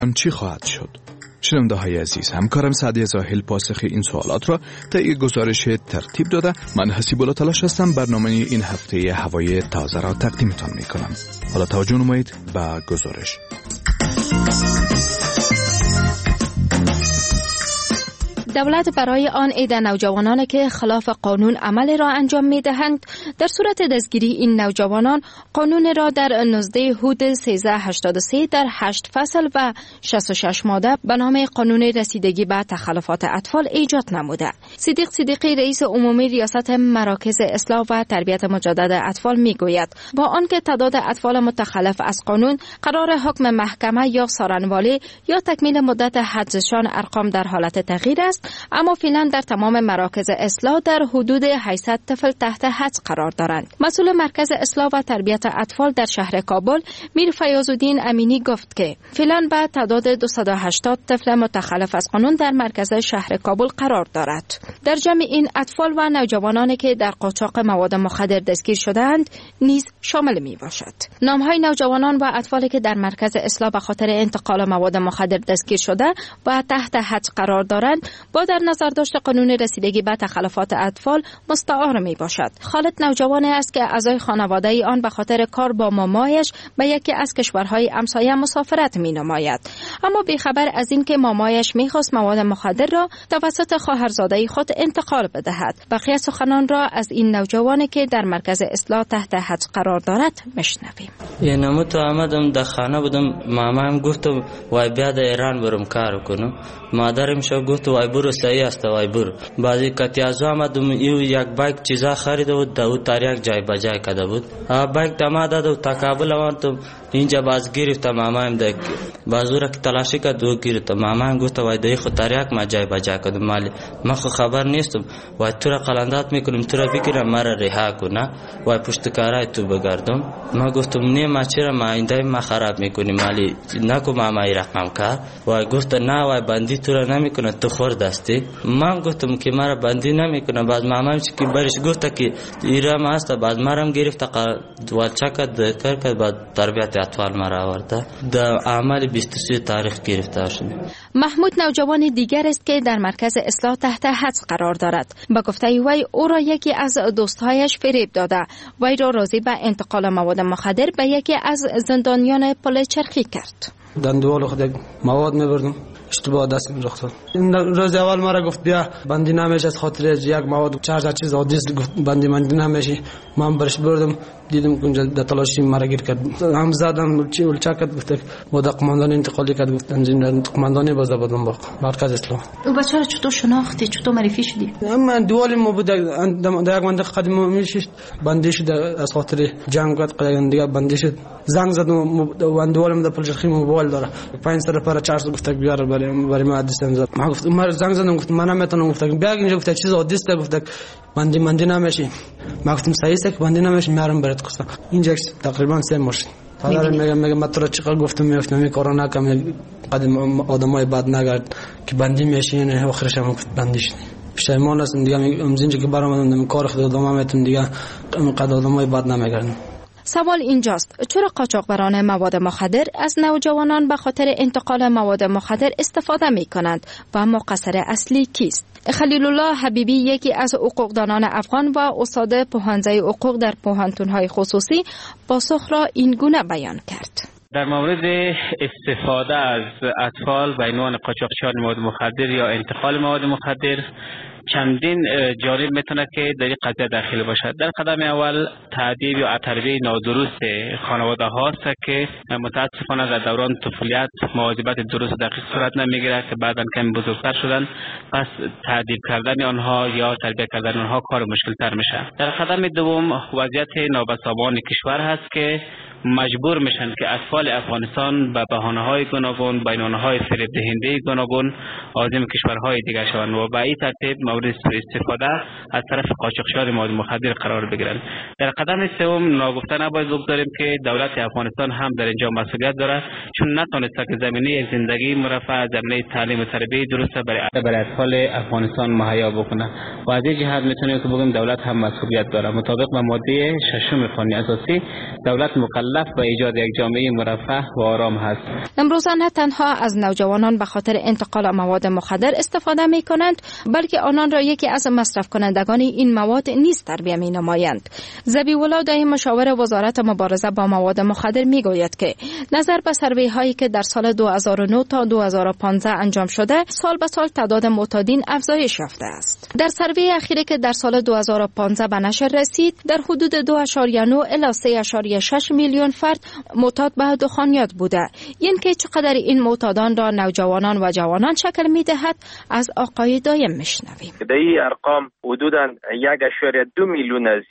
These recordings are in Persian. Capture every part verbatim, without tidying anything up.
چی خواهد شد؟ شنونده های عزیز، همکارم سعدی زاهل پاسخ این سوالات را طی گزارش ترتیب داده. من حسیب الله تلاش هستم برنامه این هفته هوای تازه را تقدیمتان می کنم. حالا توجه نمایید به گزارش. دولت برای آن عده نوجوانان که خلاف قانون عمل را انجام می دهند، در صورت دستگیری این نوجوانان قانون را در نوزده هود سیزده هشتاد و سه در هشت فصل و شصت و شش ماده به نام قانون رسیدگی به تخلفات اطفال ایجاد نموده. صدیق صدیقی رئیس عمومی ریاست مراکز اصلاح و تربیت مجدد اطفال می گوید با آنکه تعداد اطفال متخلف از قانون قرار حکم محکمه یا سارنوالی یا تکمیل مدت حبسشان ارقام در حالت تغییر است، اما فعلا در تمام مراکز اصلاح در حدود هشتصد طفل تحت حبس قرار دارند. مسئول مرکز اصلاح و تربیت اطفال در شهر کابل میر فیاض‌الدین امینی گفت که فعلا به تعداد دویست و هشتاد طفل متخلف از قانون در مرکز شهر کابل قرار دارد. در جمع این اطفال و نوجوانانی که در قاچاق مواد مخدر دستگیر شده‌اند نیز شامل می باشد. نام‌های نوجوانان و اطفالی که در مرکز اصلاح به خاطر انتقال مواد مخدر دستگیر شده و تحت حبس قرار دارند با در نظر داشت قانون رسیدگی به تخلفات اطفال مستعار می باشد. خالد نوجوانی است که اعضای خانواده آن به خاطر کار با مامایش به یکی از کشورهای همسایه مسافرت می نماید، اما بیخبر از این که مامایش می خواست مواد مخدر را توسط خواهرزاده خود انتقال بدهد. بقیه سخنان را از این نوجوانی که در مرکز اصلاح تحت حبس قرار دارد میشنویم. یه نموت آمدم در خانه بودم، مامایم گفت وای بیا در ایران برم کار کنم. مادرم شو گفت وای برو صحیح است وای برو. بعضی کتیازو آمدم یو یک بایک چیزا خریده بود دو تاریخ جای بجای کرده بود. بایک دما داد و تا کابل آمدم اینجا باز گرفتم مامایم دک بازورا که تلاشی کرد و گرفتم. مامایم گفت وای دای خود تاریخ ما جای بجای کردم مالی ما خو خبر نیستم وای تو را قلندات میکنم تو را بگیرم مرا رها کنه وای پشت کارای تو بگردم. ما گفتم نه ما چرا ما اینجا ما خراب میکنی مالی نکو مامای رقم کار. وای گفت نه وای بندی تو را نمیکنه تو خورد هستی. من گفتم که مرا بندی نمیکنه. بعد مامایم که برش گفت که ایران است. بعد مرام گرفت والچا کرد کرد بعد تربیت اطفال مرا آورده در اعمال بیست و سه تاریخ گرفته شد. محمود نوجوان دیگر است که در مرکز اصلاح تحت حبس قرار دارد. با گفته وی او را یکی از دوستهایش فریب داده وی را راضی به انتقال مواد مخدر به یکی از زندانیان پل چرخی کرد. دندوال خود مواد میبردم اشتباه دست می‌رفت. این روز اول مرا گفت بیا بندی نمیشه از خاطر یک مواد چهار تا چیز عادی گفت بندی بندی نمیشه. من برش بردم دیدم اونجا د تلاشی مرا گیر کرد. هم زدم چی ولچا کرد گفت بود قماندان انتقالی کرد گفت انجین قماندانی باز بدم با مرکز اصلاح. او بچه را چطور شناختی چطور معرفی شدی؟ من دوال ما بود در یک منطقه قدیم میشید بندی شد از خاطر جنگ قد دیگه بندی شد. زنگ زدم و دوالم در پلچرخی موبایل داره پنج سر پر چهار گفت بیار برای برای ما حدیثم زد. ما گفت من زنگ زدم گفت من نمیتونم گفت بیا اینجا گفت چیز عادی است گفت بندی بندی نمیشه. ما گفتم صحیح است که بندی نمیشه میارم برات قصه. اینجا تقریبا سه ماه حالا میگم میگم من تو چقدر گفتم میفتم می کرونا کم قدم آدمای بد نگرد که بندی میشه نه آخرش هم گفت بندی شد. پشیمان هستم دیگه میگم اینجا که برام کار خود ادامه میتونم دیگه قد آدمای بد نمیگردم. سوال اینجاست چرا قاچاقبران مواد مخدر از نوجوانان به خاطر انتقال مواد مخدر استفاده می کنند و مقصر اصلی کیست؟ خلیل الله حبیبی یکی از حقوقدانان افغان و استاد پوهنځی حقوق در پوهنتون‌های خصوصی پاسخ را این گونه بیان کرد. در مورد استفاده از اطفال به عنوان قاچاقچیان مواد مخدر یا انتقال مواد مخدر چندین جانب میتونه که در این قضیه داخل باشد. در قدم اول تعدیب یا تربیت نادرست خانواده هاست که متاسفانه در دوران طفولیت مواظبت درست دقیق صورت نمیگیره که بعداً کمی بزرگتر شدن پس تعدیب کردن آنها یا تربیت کردن آنها کار مشکل تر میشه. در قدم دوم وضعیت نابسامان کشور هست که مجبور میشن که اطفال افغانستان به بهانه‌های گوناگون بینانه‌های فریب دهنده گوناگون عازم کشورهای دیگر شوند و به این ترتیب مورد استفاده از طرف قاچاقچیان مواد مخدر قرار بگیرند. در قدم سوم ناگفته نباید بگذاریم که دولت افغانستان هم در اینجا مسئولیت داره چون نتونسته که زمینه زندگی مرفه زمینه تعلیم و تربیت درست برای برای اطفال افغانستان مهیا بکنه و از این جهت میتونیم که بگیم دولت هم مسئولیت داره. مطابق با ماده ششم قانون اساسی دولت مکلف مکلف به ایجاد یک جامعه مرفه و آرام هست. امروزه نه تنها از نوجوانان به خاطر انتقال مواد مخدر استفاده می کنند، بلکه آنان را یکی از مصرف کنندگان این مواد نیز تربیت می نمایند. ذبیح الله دایی مشاور وزارت مبارزه با مواد مخدر می گوید که نظر به سروی هایی که در سال دو هزار و نه تا دو هزار و پانزده انجام شده، سال به سال تعداد معتادین افزایش یافته است. در سروی اخیری که در سال دو هزار و پانزده به نشر رسید، در حدود دو اشاریه نه الی سه اشاریه شش میلیون فرد معتاد به دخانیات بوده. این که چقدر این معتادان را نوجوانان و جوانان شکل می‌دهد از آقای دایم میشنویم. در این ارقام حدوداً یک اشاریه دو میلیون از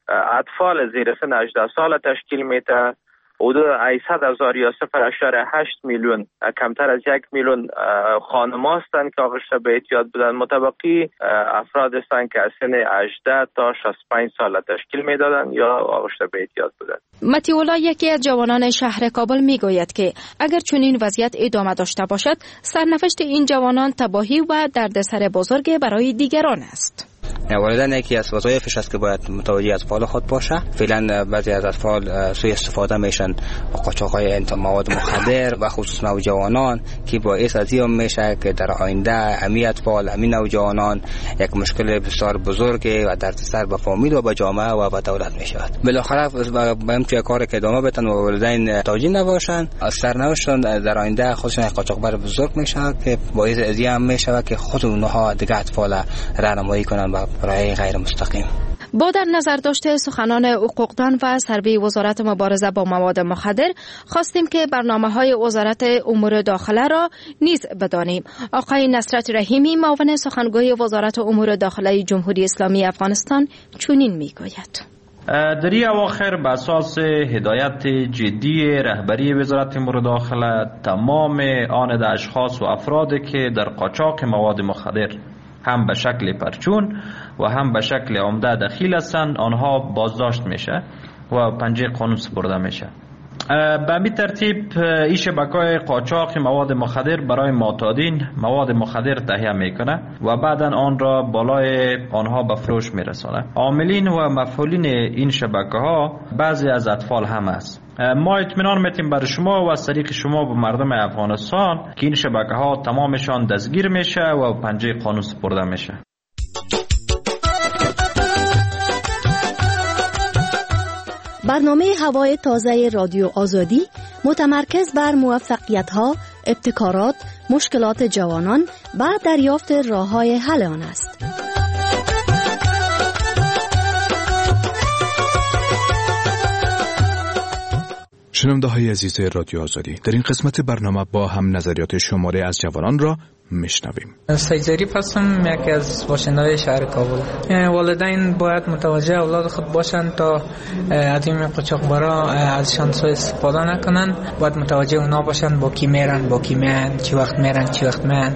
اطفال زیر سن هجده سال تشکیل میده. حدود هشتصد هزار یا صفر اشاریه هشت میلیون کمتر از یک میلیون خانم هستند که آغشته به اعتیاد بودند. متبقی افراد هستند که از سن هجده تا شصت و پنج سال تشکیل میدادند یا آغشته به اعتیاد بودند. متی الله یکی از جوانان شهر کابل میگوید که اگر چنین وضعیت ادامه داشته باشد، سرنوشت این جوانان تباهی و دردسر بزرگ برای دیگران است. والدین یکی از وظایفش است که باید متوجه اطفال خود باشه. فعلا بعضی از اطفال سوء استفاده میشن با قاچاق‌های مواد مخدر و خصوص نوجوانان که باعث از این میشه که در آینده امی اطفال امی نوجوانان یک مشکل بسیار بزرگ و دردسر به فامیل و به جامعه و به دولت میشود. بالاخره با همچین کاری که ادامه بدن و والدین توجه نباشن، سرنوشتشون در آینده خودشون قاچاقبر بزرگ میشه که باعث از این میشه که خود اونها دیگه اطفال راهنمایی کنن با راه غیر مستقیم. با در نظر داشته سخنان حقوقدان و سروی وزارت مبارزه با مواد مخدر، خواستیم که برنامه‌های وزارت امور داخله را نیز بدانیم. آقای نصرت رحیمی معاون سخنگوی وزارت امور داخله جمهوری اسلامی افغانستان چنین میگوید: در این اواخر به اساس هدایت جدی رهبری وزارت امور داخله، تمام آن اشخاص و افرادی که در قاچاق مواد مخدر هم به شکل پرچون و هم به شکل عمده دخیل هستند، آنها بازداشت میشه و پنجه قانون سپرده میشه. به همین ترتیب این شبکه‌های قاچاق مواد مخدر برای معتادین مواد مخدر تهیه میکنه و بعدا آن را بالای آنها به فروش میرسانه. عاملین و مفعولین این شبکه‌ها بعضی از اطفال هم است. ما اطمینان میتیم برای شما و از طریق شما به مردم افغانستان که این شبکه‌ها تمامشان دستگیر میشه و پنجه قانون سپرده میشه. برنامه هوای تازه رادیو آزادی متمرکز بر موفقیت‌ها، ابتکارات، مشکلات جوانان و دریافت راه‌های حل آن است. شنونده‌های عزیز رادیو آزادی، در این قسمت برنامه با هم نظریات شماره از جوانان را میشنویم. سید ظریف هستم، یکی از باشنده‌های شهر کابل. والدین باید متوجه اولاد خود باشند تا از این قاچاقبرا ازشان سوء استفاده نکنن. باید متوجه اونا باشند با کی میرن، با کی میان، چی وقت میرن، چی وقت میان.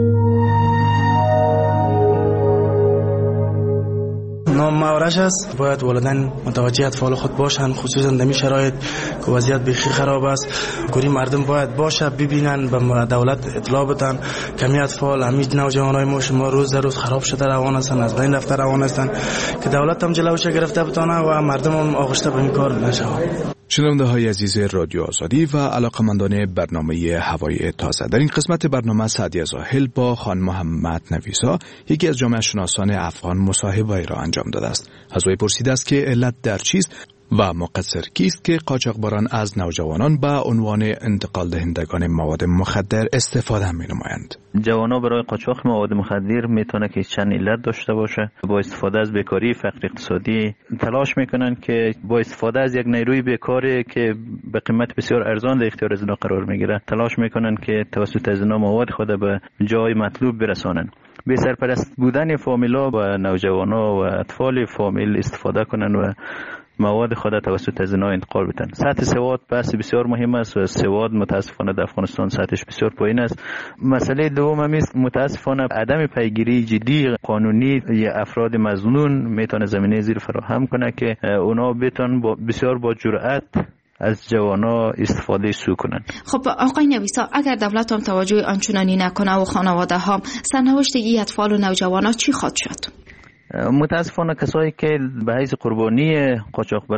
نام مورش است. باید والدین متوجه اطفال خود باشند، خصوصا در این شرایط که وضعیت بخی خراب است. گوری مردم باید باشه ببینن، به دولت اطلاع بدن. کمی اطفال همین نوجوانای ما شما روز در روز خراب شده روان هستند، از بین رفته روان هستند که دولت هم جلوش گرفته بتونه و مردم هم آغشته به این کار نشود. شنونده های عزیز رادیو آزادی و علاقمندان برنامه هوای تازه، در این قسمت برنامه سعدیه زاهل با خان محمد نویسا، یکی از جامعه شناسان افغان، مصاحبه را انجام داده است. از وی پرسیده است که علت در چیست و مقصر کیست که قاچاقبران از نوجوانان به عنوان انتقال دهندگان مواد مخدر استفاده می نمایند. جوانان برای قاچاق مواد مخدر میتونه که چند علت داشته باشه. با استفاده از بیکاری، فقر اقتصادی تلاش میکنن که با استفاده از یک نیروی بیکاری که به قیمت بسیار ارزان در اختیار از اینا قرار میگیره، تلاش میکنن که توسط از اینا مواد خود به جای مطلوب برسانن. به سرپرست بودن فامیلا و نوجوانا و اطفال فامیل استفاده کنن و مواد خود توسط از اینا انتقال بدن. سطح سواد بحث بسیار مهم است و سواد متاسفانه در افغانستان سطحش بسیار پایین است. مسئله دوم هم است متاسفانه عدم پیگیری جدی قانونی یا افراد مظنون میتونه زمینه زیر فراهم کنه که اونا بتونن با بسیار با جرأت از جوانا استفاده سو کنن. خب آقای نویسا، اگر دولت هم توجه آنچنانی نکنه و خانواده هم، سرنوشت این اطفال و نوجوانا چی خواهد شد؟ متاسفانه کسایی که به حیث قربانی قاچاقبرا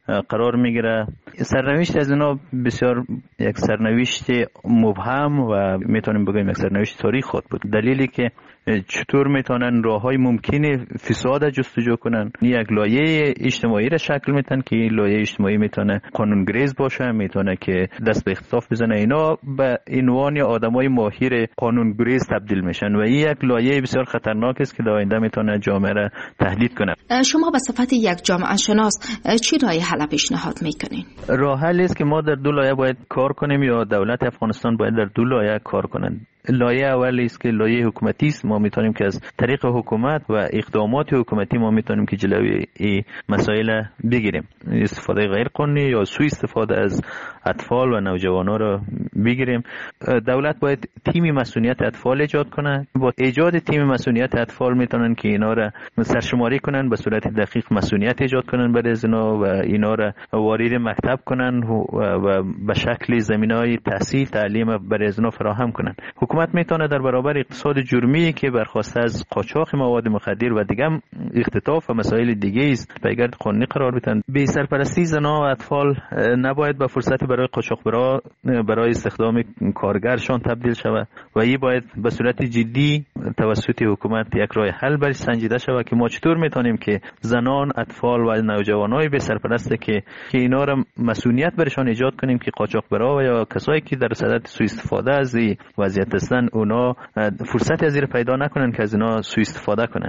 قرار میگیره. سرنوشت از اینا بسیار یک سرنوشت مبهم و میتونیم بگیم یک سرنوشت تاریخ خود بود. دلیلی که چطور میتونن راههای ممکنه فساد جستجو کنن، یک لایه اجتماعی را شکل میدن که لایه اجتماعی میتونه قانونگریز باشه، میتونه که دست به اختطاف بزنه، اینا به عنوان آدمای ماهر قانونگریز تبدیل میشن و این یک لایه بسیار خطرناک است که در آینده میتونه جامعه را تهدید کنه. شما به صفت یک جامعه شناس چی راه حل پیشنهاد میکنین؟ راه حل است که ما در دو لایه باید کار کنیم یا دولت افغانستان باید در دو لایه کار کنند. لایه اول است که لایه حکومتی است. ما میتونیم که از طریق حکومت و اقدامات حکومتی ما میتونیم که جلوی این مسائل بگیریم، استفاده غیر قانونی یا سوء استفاده از اطفال و نوجوانان را بگیریم. دولت باید تیم مسئولیت اطفال ایجاد کنه. با ایجاد تیم مسئولیت اطفال میتونن که اینا را سرشماری کنن، به صورت دقیق مسئولیت ایجاد کنن برای اینا و اینا را وارد مکتب کنن و به شکل زمینه‌های تحصیل تعلیم برای اینا فراهم کنن. حکومت میتونه در برابر اقتصاد جرمی که برخواسته از قاچاق مواد مخدر و دیگه اختطاف و مسائل دیگه است پیگرد قانونی قرار بدن. بی سرپرستی زنان و اطفال نباید به فرصت برای قاچاقبرا برای استخدام کارگرشان تبدیل شود و این باید به صورت جدی توسط حکومت یک راه حل برش سنجیده شود که ما چطور میتونیم که زنان، اطفال و نوجوانای بی سرپرست که که اینا را مسئولیت برشان ایجاد کنیم که قاچاقبرا و یا کسایی که در صدد سوء استفاده از این وضعیت هستن اونا فرصتی از زیر پیدا نکنن که از اینا سوء استفاده کنن.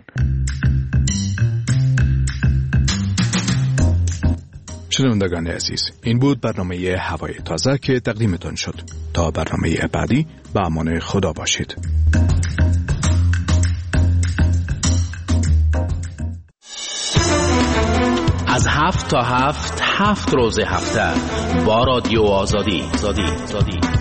شنوندگان عزیز، این بود برنامه هوای تازه که تقدیمتان شد. تا برنامه بعدی به امان خدا باشید. از هفت تا هفت هفت روز هفته با رادیو آزادی. آزادی. آزادی.